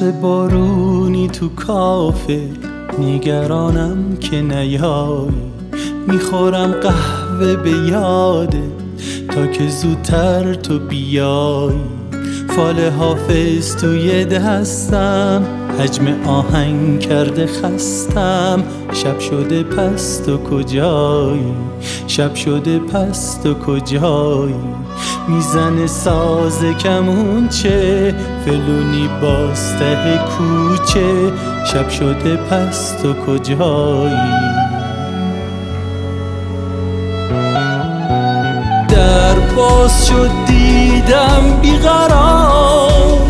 عطر بارونی تو کافه، نگرانم که نیایی. میخورم قهوه به یاده تا که زودتر تو بیایی. فال حافظ توی دستم، حجم آهنگ کرده خستم. شب شده پس تو کجایی؟ شب شده پس تو کجایی؟ میزنه ساز کمونچه، فلونی باز ته کوچه. شب شده پس تو کجایی؟ در باز شد دیدم بیقرار،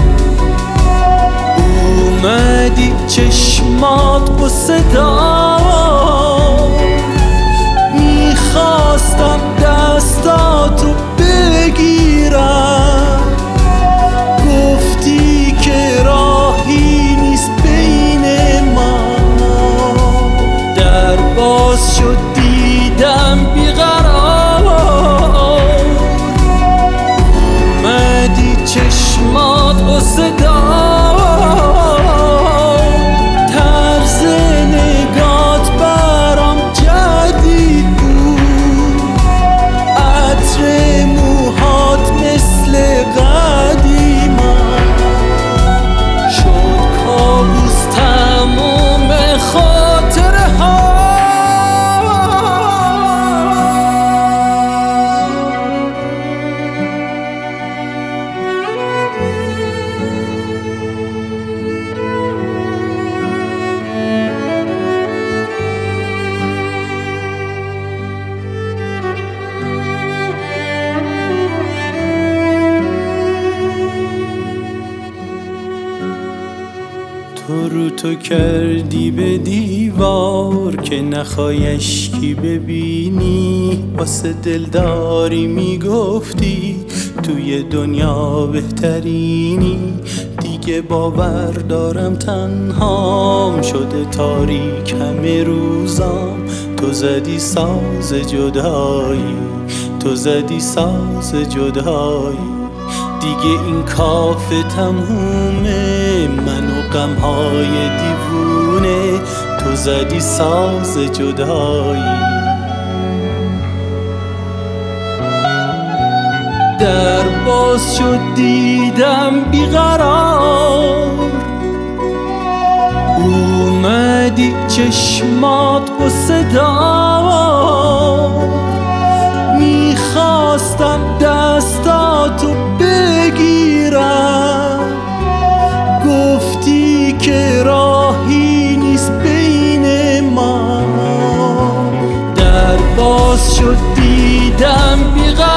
اومدی چشمات قصه دار. میخواستم دستاتو بگیرم، گفتی که راهی نیست بین ما. در باز شد دیدم بیقرار، اومدی چشمات قصه دار. طرز نگات برام جدید بود، عطر موهات مثل قدیما. شد کابوس تموم خاطره ها. تو کردی به دیوار که نخوای اشکی ببینی. واسه دلداری میگفتی توی دنیا بهترینی. دیگه باور دارم تنهام شده تاریک همه روزام. تو زدی ساز جدایی، تو زدی ساز جدایی. دیگه این کافه تمومه، من و غمهای دیوونه. تو زدی ساز جدایی. در باز شد دیدم بیقرار، اومدی چشمات قصه دار. میخواستم دستاتو بگیرم، گفتی که راهی نیست بین ما. در باز شد دیدم بیقرار،